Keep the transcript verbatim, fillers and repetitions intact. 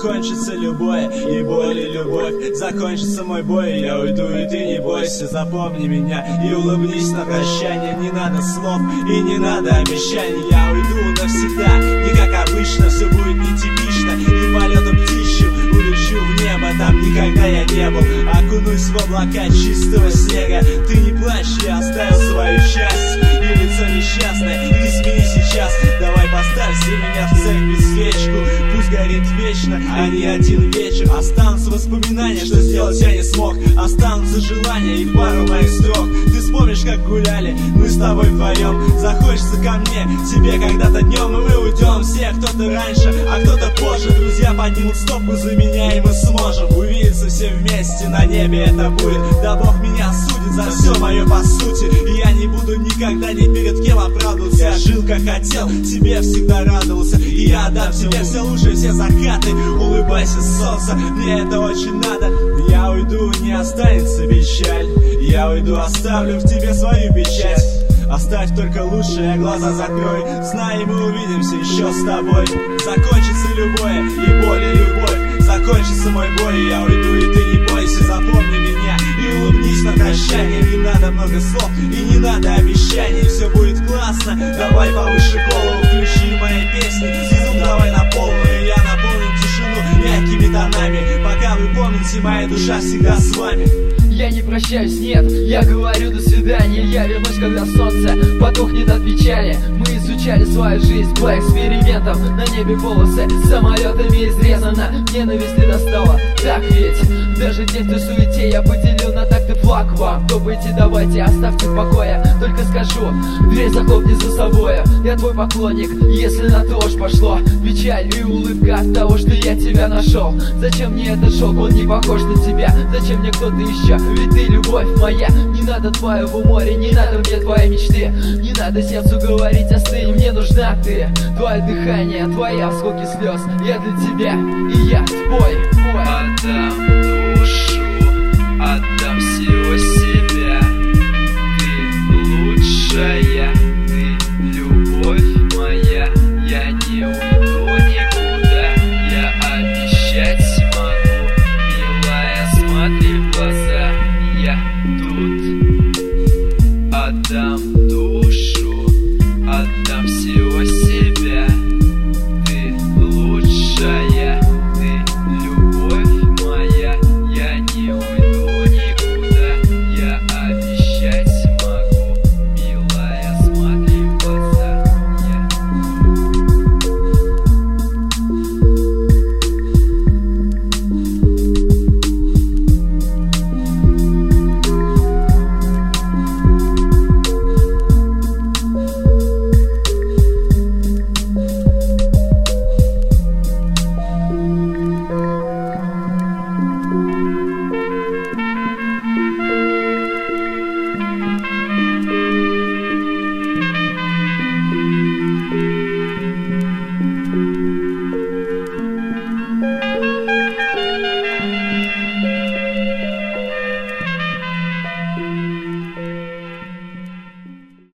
закончится любое, и боль, и любовь. Закончится мой бой, я уйду, и ты не бойся. Запомни меня и улыбнись на прощание. Не надо слов и не надо обещаний. Я уйду навсегда, не как обычно. Все будет нетипично, и полетом птичьим улечу в небо. Там никогда я не был. Окунусь в облака чистого снега. Ты не плачь, я оставил свою часть. И лицо несчастное, иди смени сейчас. Давай поставь себе меня в церкви свечку. Пусть горит вечно, а не один вечер. Останутся воспоминания, что сделать я не смог. Останутся желания и пару моих строк. Ты вспомнишь, как гуляли мы с тобой вдвоем. Захочется ко мне, тебе когда-то днем. И мы уйдем все, кто-то раньше, а кто-то позже. Друзья поднимут стопку за меня, и мы сможем увидеться все вместе на небе. Это будет, да Бог меня судит за все мое по сути. И я не буду никогда ни перед кем оправдываться. Я жил как хотел, тебе всегда радовался. И я отдам тебе все лучшие, все закаты. Улыбайся, солнце, мне это очень надо. Я уйду, не останется печаль. Я уйду, оставлю в тебе свою печать. Оставь только лучшее, глаза закрой. Знай, мы увидимся еще с тобой. Закончится любое, и боль, и любовь. Закончится мой бой, я уйду, и ты не бойся. Запомни меня и улыбнись на прощание. Не надо много слов и не надо обещаний. Все будет классно, давай повыше голову. Включи мои песни, звук давай на полную. Я наполню тишину мягкими тонами. Пока вы помните, моя душа всегда с вами. Я не прощаюсь, нет, я говорю до свидания. Я вернусь, когда солнце потухнет от печали. Мы изучали свою жизнь по экспериментам. На небе полосы самолетами изрезано. Ненависть не достала, так ведь. Даже день в той суете я поделил на такты флаг вам. Кто идти, давайте, оставьте в покое. Только скажу, дверь захлопни за собой. Я твой поклонник, если на то уж пошло. Печаль и улыбка от того, что я тебя нашел. Зачем мне этот шелк, он не похож на тебя. Зачем мне кто-то еще, ведь ты любовь моя. Не надо твоего моря, не надо мне твоей мечты. Не надо сердцу говорить остынь, мне нужна ты. Твое дыхание, твои осколки слез. Я для тебя, и я твой, твой.